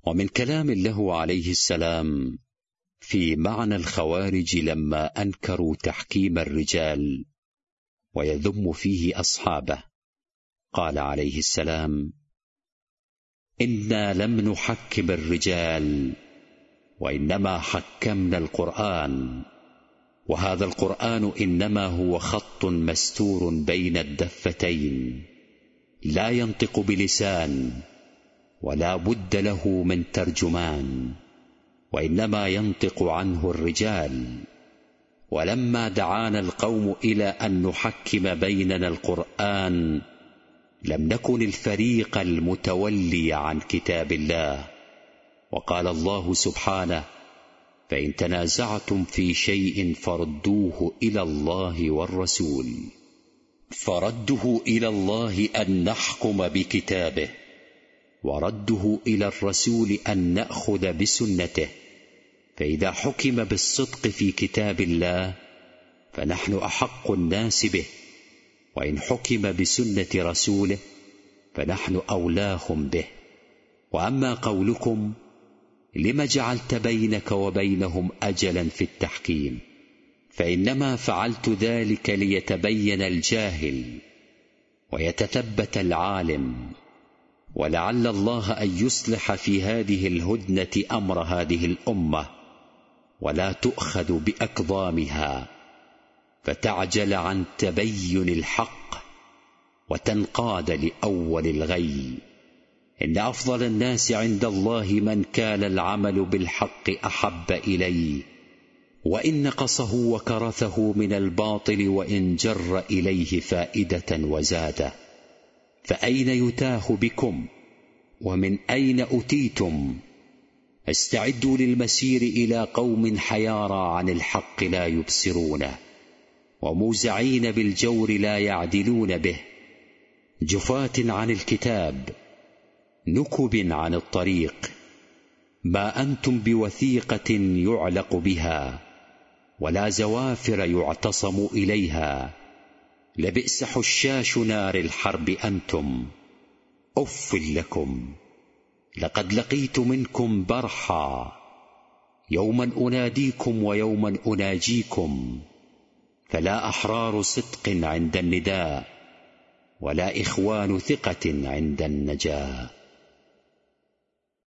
ومن كلام له عليه السلام في معنى الخوارج لما أنكروا تحكيم الرجال ويذم فيه أصحابه، قال عليه السلام: إنا لم نحكم الرجال وإنما حكمنا القرآن، وهذا القرآن إنما هو خط مستور بين الدفتين، لا ينطق بلسان ولا بد له من ترجمان، وإنما ينطق عنه الرجال. ولما دعانا القوم إلى أن نحكم بيننا القرآن لم نكن الفريق المتولي عن كتاب الله. وقال الله سبحانه: فإن تنازعتم في شيء فردوه إلى الله والرسول. فرده إلى الله أن نحكم بكتابه، ورده إلى الرسول أن نأخذ بسنته. فإذا حكم بالصدق في كتاب الله فنحن أحق الناس به، وإن حكم بسنة رسوله فنحن أولاهم به. وأما قولكم: لم جعلت بينك وبينهم أجلا في التحكيم، فإنما فعلت ذلك ليتبين الجاهل ويتثبت العالم، ولعل الله أن يصلح في هذه الهدنة أمر هذه الأمة ولا تؤخذ بأكظامها، فتعجل عن تبين الحق وتنقاد لأول الغي. إن أفضل الناس عند الله من كان العمل بالحق أحب إليه، وإن نقصه وكرثه من الباطل وإن جر إليه فائدة وزاده. فأين يتاه بكم ومن أين أتيتم؟ استعدوا للمسير إلى قوم حيارى عن الحق لا يبصرونه، وموزعين بالجور لا يعدلون به، جفاة عن الكتاب، نكب عن الطريق. ما أنتم بوثيقة يعلق بها، ولا زوافر يعتصم إليها. لبئس حشاش نار الحرب أنتم، أف لكم. لقد لقيت منكم برحا، يوما أناديكم ويوما أناجيكم. فلا أحرار صدق عند النداء، ولا إخوان ثقة عند النجاة.